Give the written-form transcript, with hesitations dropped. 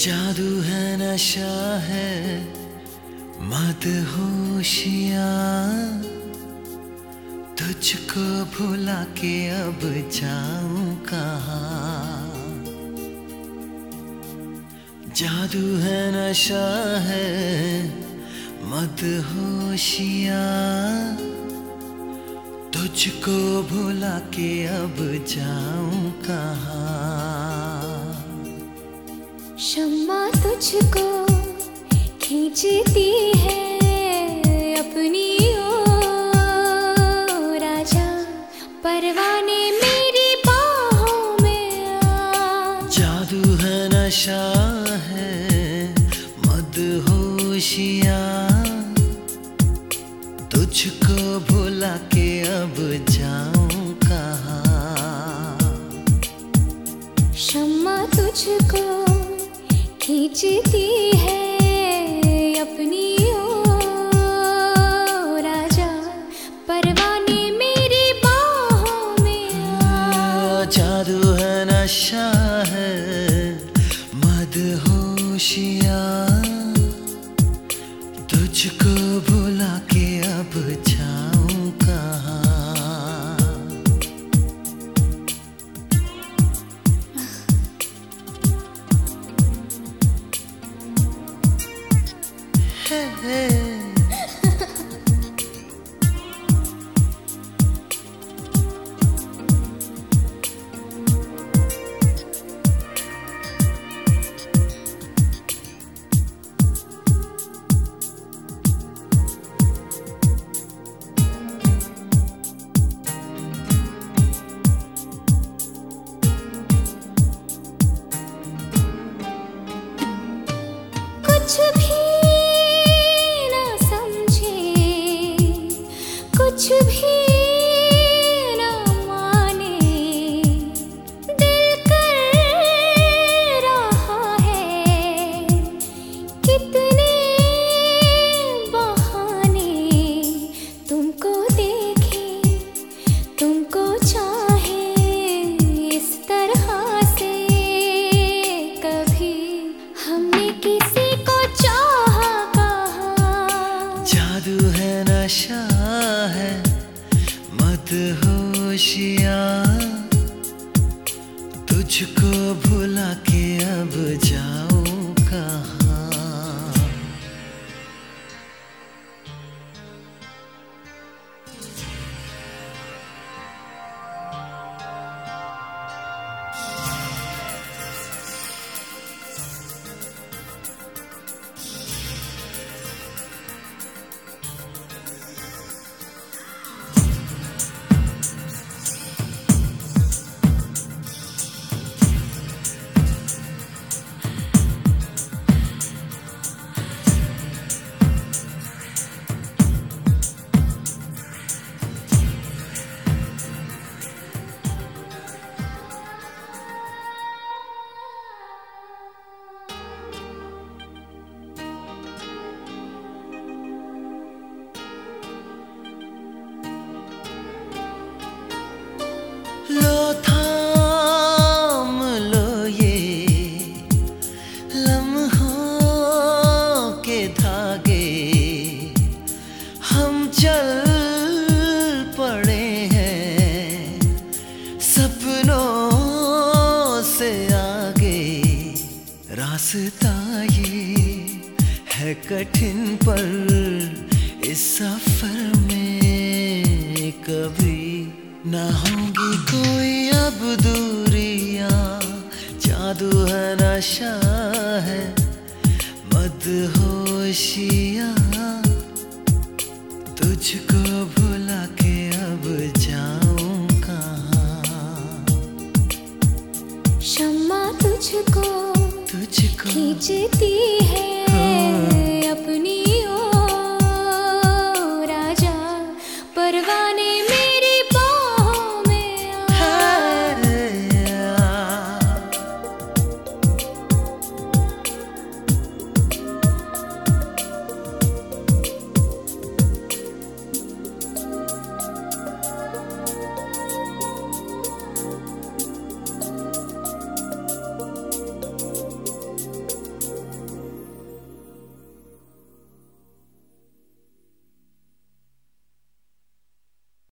जादू है नशा है मदहोशियाँ, तुझको भुला के अब जाऊं कहाँ। जादू है नशा है मदहोशियाँ, तुझको भुला के अब जाऊं कहाँ। शम्मा तुझको खींचती है अपनी ओर, राजा परवाने मेरी बाहों में आ। जादू है नशा है मदहोशियाँ, तुझको भुला के अब जाऊं कहाँ। शम्मा तुझको खींचती है अपनी ओर, राजा परवाने मेरी बाहों में आ। जादू है नशा है मदहोशियाँ, तुझको भुला के अब जाऊं कहाँ। कुछ भी ना समझे, कुछ भी ना माने, दिल कर रहा है कितने बहाने। तुमको देखे तुमको चाहे इस तरह से, कभी हमने किसी को चाहा कहा। जादू है नशा है मदहोशियाँ, तुझको भुला के अब जाऊं कहाँ। लो थाम लो ये लम्हों के धागे, हम चल पड़े हैं सपनों से आगे। रास्ता ये है कठिन पर इस सफर में कभी ना होंगी कोई अब दूरियां। जादू है नशा है मदहोशियाँ, तुझको भुला के अब जाऊं कहाँ। शम्मा तुझको तुझको खींचती है अपनी